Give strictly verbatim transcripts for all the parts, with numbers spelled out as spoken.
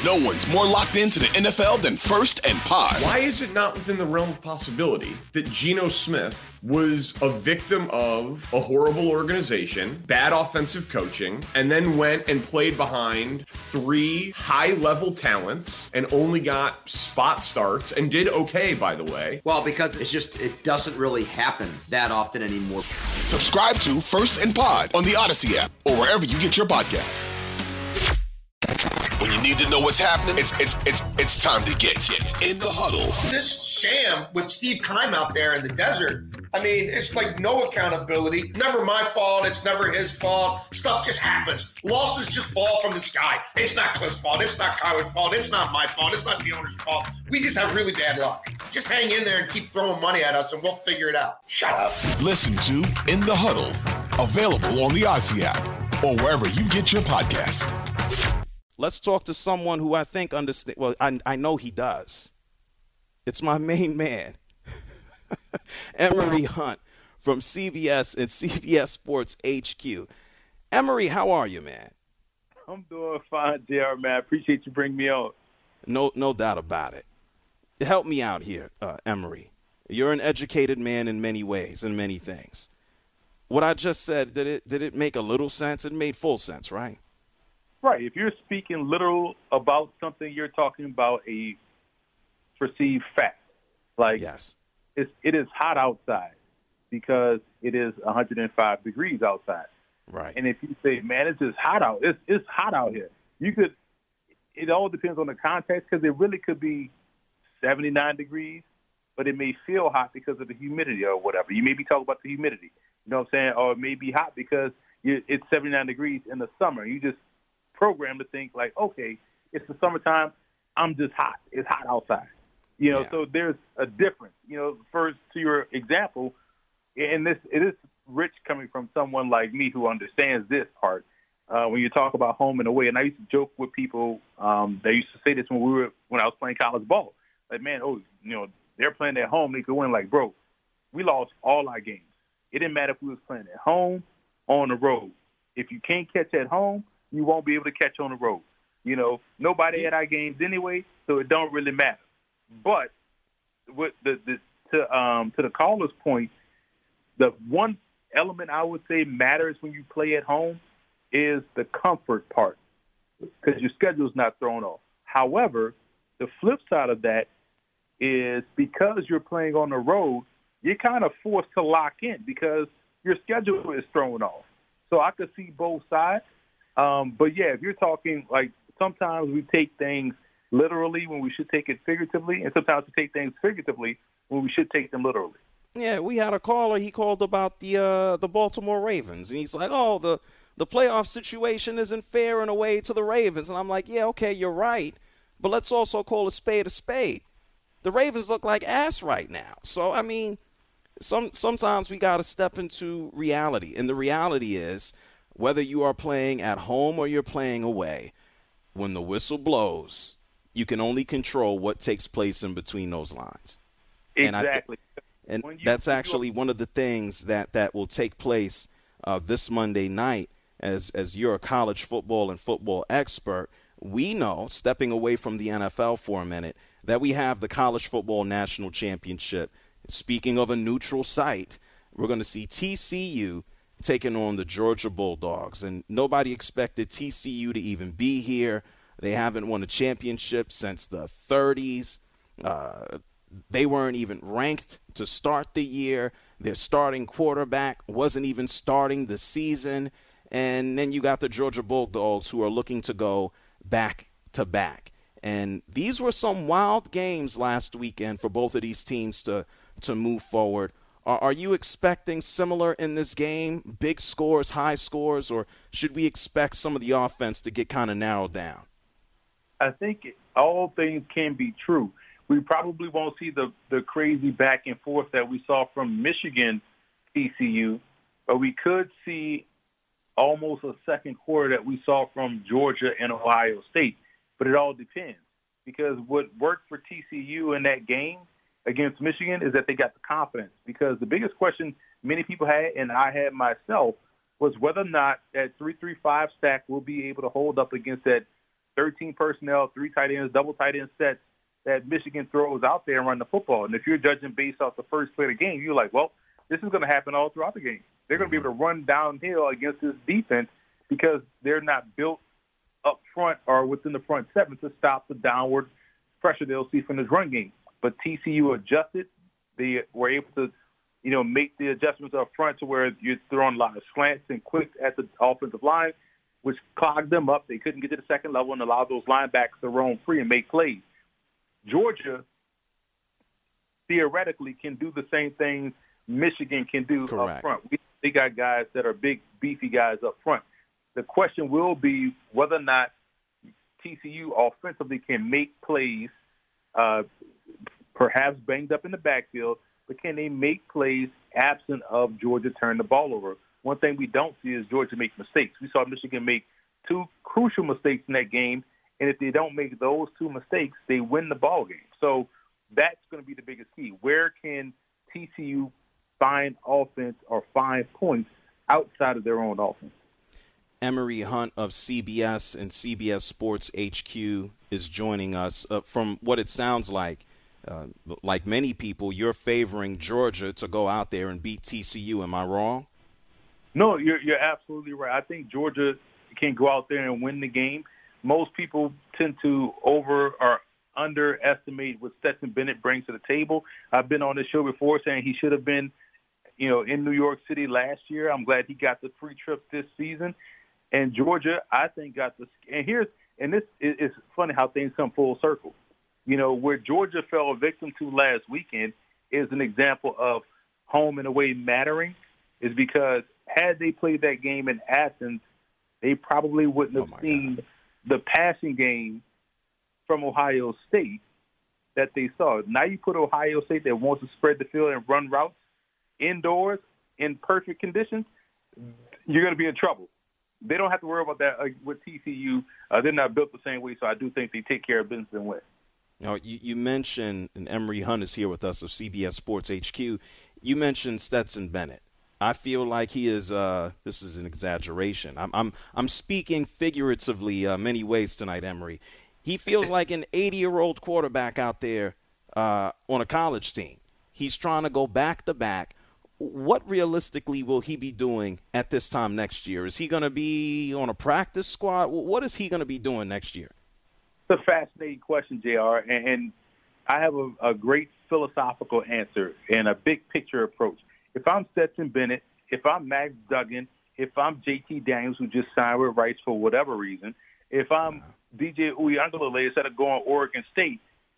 No one's more locked into the N F L than First and Pod. Why is it not within the realm of possibility that Geno Smith was a victim of a horrible organization, bad offensive coaching, and then went and played behind three high-level talents and only got spot starts and did okay, by the way? Well, because it's just, it doesn't really happen that often anymore. Subscribe to First and Pod on the Odyssey app or wherever you get your podcasts. When you need to know what's happening, it's it's it's it's time to get in the huddle. This sham with Steve Keim out there in the desert, I mean, it's like no accountability. Never my fault. It's never his fault. Stuff just happens. Losses just fall from the sky. It's not Cliff's fault. It's not Kyler's fault. It's not my fault. It's not the owner's fault. We just have really bad luck. Just hang in there and keep throwing money at us and we'll figure it out. Shut up. Listen to In the Huddle, available on the Odyssey app or wherever you get your podcast. Let's talk to someone who I think understands. Well, I, I know he does. It's my main man, Emory Hunt from C B S and C B S Sports H Q. Emory, how are you, man? I'm doing fine, J R, man. I appreciate you bringing me on. No, no doubt about it. Help me out here, uh, Emory. You're an educated man in many ways and many things. What I just said, did it did it make a little sense? It made full sense, right? Right. If you're speaking literal about something, you're talking about a perceived fact. Like, yes, it's, it is hot outside because it is one hundred five degrees outside. Right. And if you say, man, it's just hot out, it's it's hot out here. You could. It all depends on the context because it really could be seventy-nine degrees, but it may feel hot because of the humidity or whatever. You may be talking about the humidity. You know what I'm saying? Or it may be hot because you, it's seventy-nine degrees in the summer. You just program to think like, okay, it's the summertime. I'm just hot. It's hot outside. You know, yeah. So there's a difference. You know, first to your example, and this it is rich coming from someone like me who understands this part. Uh, when you talk about home and away, and I used to joke with people um, that used to say this when we were when I was playing college ball. Like, man, oh, you know, they're playing at home, they could win. Like, bro, we lost all our games. It didn't matter if we was playing at home or on the road. If you can't catch at home, you won't be able to catch on the road. You know, nobody at our games anyway, so it don't really matter. But with the, the to um to the caller's point, the one element I would say matters when you play at home is the comfort part, because your schedule's not thrown off. However, the flip side of that is because you're playing on the road, you're kind of forced to lock in because your schedule is thrown off. So I could see both sides. Um, but, yeah, if you're talking, like, sometimes we take things literally when we should take it figuratively, and sometimes we take things figuratively when we should take them literally. Yeah, we had a caller. He called about the uh, the Baltimore Ravens, and he's like, oh, the, the playoff situation isn't fair in a way to the Ravens. And I'm like, yeah, okay, you're right, but let's also call a spade a spade. The Ravens look like ass right now. So, I mean, some sometimes we got to step into reality, and the reality is whether you are playing at home or you're playing away, when the whistle blows, you can only control what takes place in between those lines. Exactly. And, I, and that's actually one of the things that, that will take place uh, this Monday night. As as you're a college football and football expert, we know, stepping away from the N F L for a minute, that we have the College Football National Championship. Speaking of a neutral site, we're going to see T C U taking on the Georgia Bulldogs. And nobody expected T C U to even be here. They haven't won a championship since the thirties. Uh, they weren't even ranked to start the year. Their starting quarterback wasn't even starting the season. And then you got the Georgia Bulldogs, who are looking to go back to back. And these were some wild games last weekend for both of these teams to, to move forward. Are, are you expecting similar in this game, big scores, high scores, or should we expect some of the offense to get kind of narrowed down? I think all things can be true. We probably won't see the, the crazy back and forth that we saw from Michigan T C U, but we could see almost a second quarter that we saw from Georgia and Ohio State. But it all depends, because what worked for T C U in that game against Michigan is that they got the confidence. Because the biggest question many people had, and I had myself, was whether or not that three three five stack will be able to hold up against that thirteen personnel, three tight ends, double tight end sets that Michigan throws out there and run the football. And if you're judging based off the first play of the game, you're like, well, this is going to happen all throughout the game. They're going to be able to run downhill against this defense because they're not built up front or within the front seven to stop the downward pressure they'll see from this run game. But T C U adjusted. They were able to, you know, make the adjustments up front to where you're throwing a lot of slants and quicks at the offensive line, which clogged them up. They couldn't get to the second level and allow those linebackers to roam free and make plays. Georgia, theoretically, can do the same things Michigan can do Correct. up front. We, they got guys that are big, beefy guys up front. The question will be whether or not T C U offensively can make plays, uh, perhaps banged up in the backfield, but can they make plays absent of Georgia turning the ball over? One thing we don't see is Georgia make mistakes. We saw Michigan make two crucial mistakes in that game, and if they don't make those two mistakes, they win the ball game. So that's going to be the biggest key. Where can T C U find offense or find points outside of their own offense? Emory Hunt of C B S and C B S Sports H Q is joining us. Uh, from what it sounds like, uh, like many people, you're favoring Georgia to go out there and beat T C U. Am I wrong? No, you're, you're absolutely right. I think Georgia can go out there and win the game. Most people tend to over or underestimate what Stetson Bennett brings to the table. I've been on this show before saying he should have been, you know, in New York City last year. I'm glad he got the free trip this season. And Georgia, I think, got the – and here's – and this is it's funny how things come full circle. You know, where Georgia fell a victim to last weekend is an example of home and away mattering, is because had they played that game in Athens, they probably wouldn't have oh seen God. the passing game from Ohio State that they saw. Now you put Ohio State that wants to spread the field and run routes indoors in perfect conditions, you're going to be in trouble. They don't have to worry about that uh, with T C U. Uh, they're not built the same way, so I do think they take care of business and win. Now, you, you mentioned, and Emory Hunt is here with us of C B S Sports H Q, you mentioned Stetson Bennett. I feel like he is, uh, this is an exaggeration. I'm I'm, I'm speaking figuratively uh, many ways tonight, Emory. He feels like an eighty-year-old quarterback out there uh, on a college team. He's trying to go back-to-back. What realistically will he be doing at this time next year? Is he going to be on a practice squad? What is he going to be doing next year? It's a fascinating question, J R, and, and I have a, a great philosophical answer and a big picture approach. If I'm Stetson Bennett, if I'm Max Duggan, if I'm J T Daniels, who just signed with Rice for whatever reason, if I'm D J Uiagalelei instead of going Oregon State,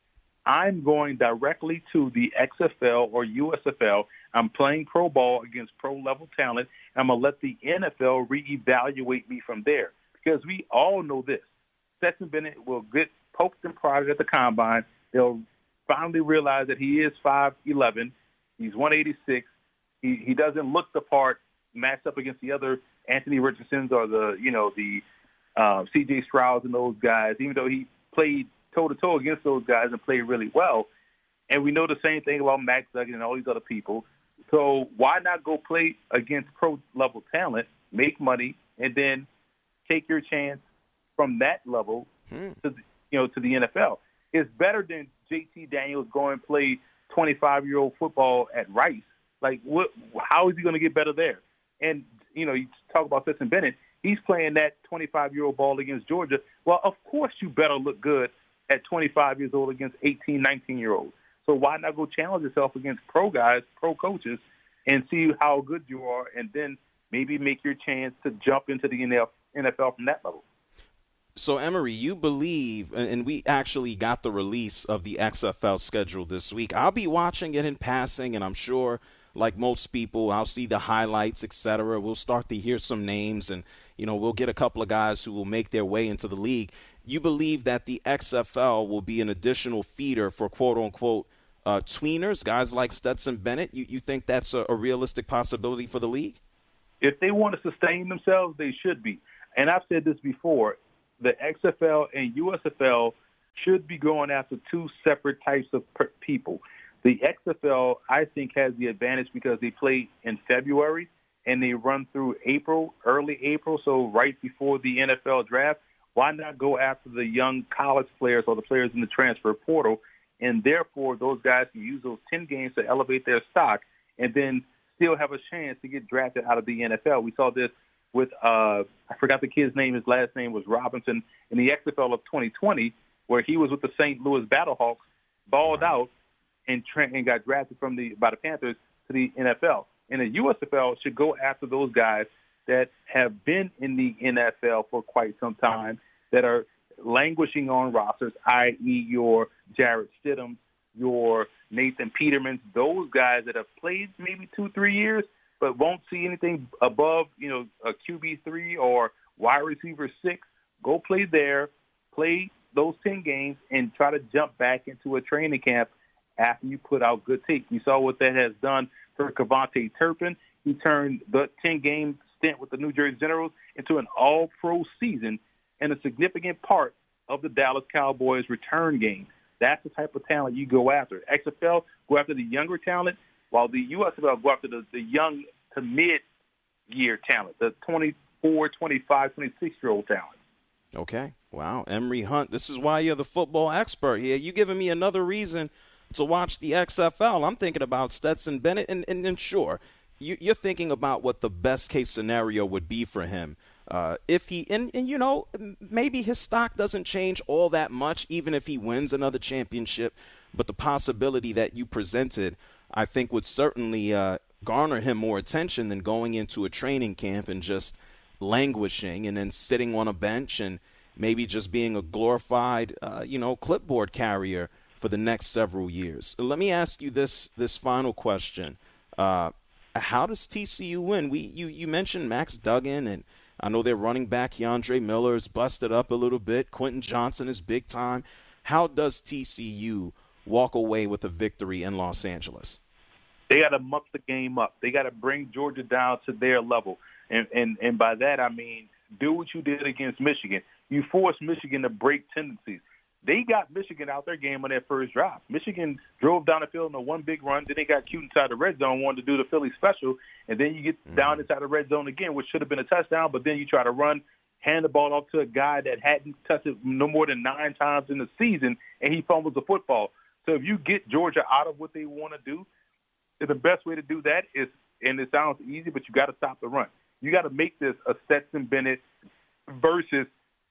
I'm going directly to the X F L or U S F L. I'm playing pro ball against pro-level talent. I'm going to let the N F L reevaluate me from there, because we all know this. Stetson Bennett will get poked and prodded at the combine. They'll finally realize that he is five eleven. He's one eighty-six. He he doesn't look the part matched up against the other Anthony Richardsons or the, you know, the uh, C J Strouds and those guys, even though he played toe-to-toe against those guys and played really well. And we know the same thing about Max Duggan and all these other people. So why not go play against pro-level talent, make money, and then take your chance from that level hmm. to the, you know to the N F L? It's better than J T Daniels going and play twenty-five-year-old football at Rice. Like, what? How is he going to get better there? And you know, you talk about Stetson Bennett. He's playing that twenty-five-year-old ball against Georgia. Well, of course you better look good at twenty-five years old against eighteen, nineteen-year-olds. So why not go challenge yourself against pro guys, pro coaches, and see how good you are, and then maybe make your chance to jump into the N F L from that level. So, Emory, you believe, and we actually got the release of the X F L schedule this week. I'll be watching it in passing, and I'm sure, like most people, I'll see the highlights, et cetera. We'll start to hear some names, and, you know, we'll get a couple of guys who will make their way into the league. You believe that the X F L will be an additional feeder for, quote-unquote, uh, tweeners, guys like Stetson Bennett? You, you think that's a, a realistic possibility for the league? If they want to sustain themselves, they should be. And I've said this before. The X F L and U S F L should be going after two separate types of per- people. The X F L, I think, has the advantage because they play in February and they run through April, early April, so right before the N F L draft. Why not go after the young college players or the players in the transfer portal? And therefore, those guys can use those ten games to elevate their stock and then still have a chance to get drafted out of the N F L. We saw this with, uh, I forgot the kid's name. His last name was Robinson in the X F L of twenty twenty, where he was with the Saint Louis Battlehawks, balled out, and, tra- and got drafted from the by the Panthers to the N F L. And the U S F L should go after those guys that have been in the N F L for quite some time, that are languishing on rosters, that is your Jarrett Stidham, your Nathan Peterman, those guys that have played maybe two, three years, but won't see anything above, you know, a Q B three or wide receiver six. Go play there, play those ten games, and try to jump back into a training camp after you put out good tape. You saw what that has done for KaVontae Turpin. He turned the ten-game stint with the New Jersey Generals into an all-pro season and a significant part of the Dallas Cowboys return game. That's the type of talent you go after. X F L, go after the younger talent, while the U S F L go after the, the young to mid-year talent, the twenty-four, twenty-five, twenty-six-year-old talent. Okay. Wow. Emory Hunt, this is why you're the football expert here. You're giving me another reason to watch the X F L. I'm thinking about Stetson Bennett, and, and, and sure, you, you're thinking about what the best-case scenario would be for him. Uh, if he and, and, you know, maybe his stock doesn't change all that much, even if he wins another championship, but the possibility that you presented, I think, would certainly uh, garner him more attention than going into a training camp and just languishing and then sitting on a bench and maybe just being a glorified, uh, you know, clipboard carrier for the next several years. Let me ask you this this final question. Uh, how does T C U win? We you, you mentioned Max Duggan, and I know their running back, Keandre Miller, is busted up a little bit. Quentin Johnson is big time. How does T C U walk away with a victory in Los Angeles? They got to muck the game up. They got to bring Georgia down to their level. And, and, and by that, I mean, do what you did against Michigan. You forced Michigan to break tendencies. They got Michigan out their game on their first drive. Michigan drove down the field in a one big run. Then they got cute inside the red zone, wanted to do the Philly special. And then you get mm-hmm. down inside the red zone again, which should have been a touchdown. But then you try to run, hand the ball off to a guy that hadn't touched it no more than nine times in the season, and he fumbles the football. So if you get Georgia out of what they want to do, the best way to do that is, and it sounds easy, but you got to stop the run. You got to make this a Stetson Bennett versus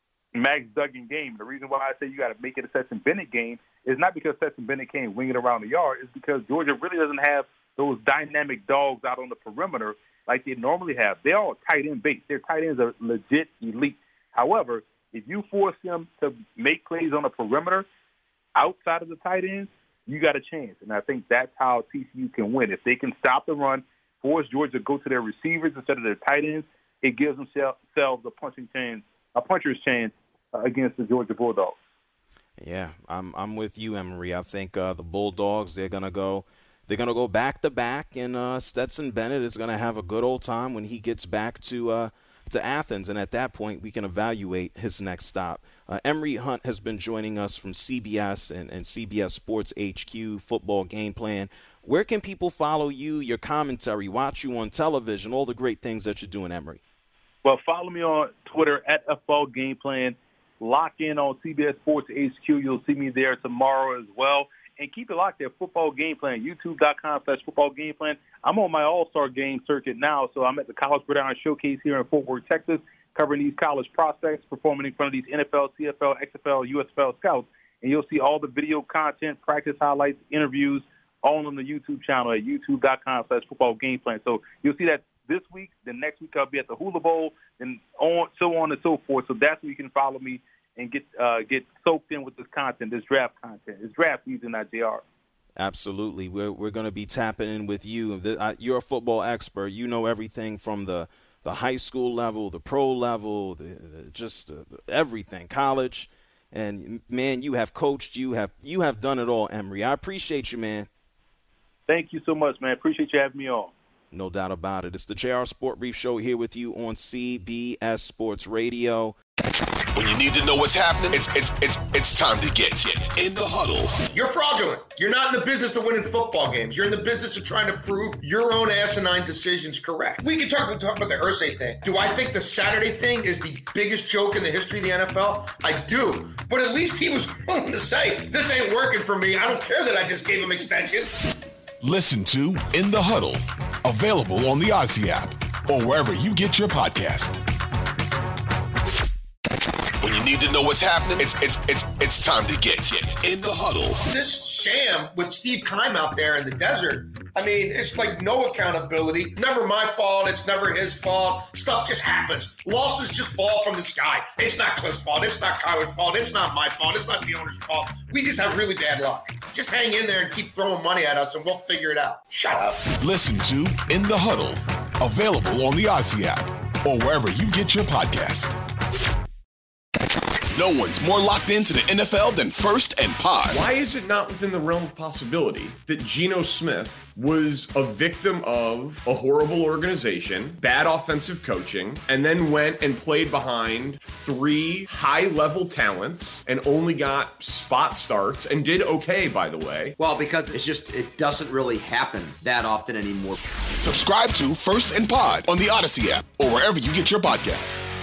Max Duggan game. The reason why I say you got to make it a Stetson Bennett game is not because Stetson Bennett can't wing it around the yard. It's because Georgia really doesn't have those dynamic dogs out on the perimeter like they normally have. They're all tight end based. Their tight ends are legit elite. However, if you force them to make plays on the perimeter outside of the tight ends, you got a chance. And I think that's how T C U can win. If they can stop the run, force Georgia to go to their receivers instead of their tight ends, it gives themselves a punching chance, a puncher's chance uh, against the Georgia Bulldogs. Yeah, I'm I'm with you, Emory. I think uh, the Bulldogs, they're gonna go they're gonna go back to back, and uh, Stetson Bennett is gonna have a good old time when he gets back to uh, to Athens, and at that point we can evaluate his next stop. Uh, Emory Hunt has been joining us from C B S and, and C B S Sports H Q Football Game Plan. Where can people follow you, your commentary, watch you on television, all the great things that you're doing, Emory? Well, follow me on Twitter at F Ball Game Plan. Lock in on C B S Sports H Q. You'll see me there tomorrow as well. And keep it locked there, Football Game Plan, youtube.com slash Football Game Plan. I'm on my All-Star Game circuit now, so I'm at the College Gridiron Showcase here in Fort Worth, Texas, covering these college prospects, performing in front of these N F L, C F L, X F L, U S F L scouts. And you'll see all the video content, practice highlights, interviews, all on the YouTube channel at youtube.com slash Football Game Plan. So you'll see that this week. Then next week I'll be at the Hula Bowl, and on so on and so forth. So that's where you can follow me and get uh, get soaked in with this content, this draft content. It's draft season at J R. Absolutely. We're we're going to be tapping in with you. You're a football expert. You know everything from the, the high school level, the pro level, the, the, just uh, everything, college. And, man, you have coached. You have you have done it all, Emory. I appreciate you, man. Thank you so much, man. Appreciate you having me on. No doubt about it. It's the J R Sport Brief Show here with you on C B S Sports Radio. When you need to know what's happening, it's it's it's it's time to get in the huddle. You're fraudulent. You're not in the business of winning football games. You're in the business of trying to prove your own asinine decisions correct. We can talk, we talk about the Irsay thing. Do I think the Saturday thing is the biggest joke in the history of the N F L? I do. But at least he was willing to say, this ain't working for me. I don't care that I just gave him extensions. Listen to In the Huddle, available on the Odyssey app or wherever you get your podcast. When you need to know what's happening, it's it's it's it's time to get in the huddle. This sham with Steve Keim out there in the desert, I mean, it's like no accountability. Never my fault. It's never his fault. Stuff just happens. Losses just fall from the sky. It's not Cliff's fault. It's not Kyler's fault. It's not my fault. It's not the owner's fault. We just have really bad luck. Just hang in there and keep throwing money at us and we'll figure it out. Shut up. Listen to In the Huddle, available on the Odyssey app or wherever you get your podcast. No one's more locked into the N F L than First and Pod. Why is it not within the realm of possibility that Geno Smith was a victim of a horrible organization, bad offensive coaching, and then went and played behind three high-level talents and only got spot starts and did okay, by the way? Well, because it's just, it doesn't really happen that often anymore. Subscribe to First and Pod on the Odyssey app or wherever you get your podcasts.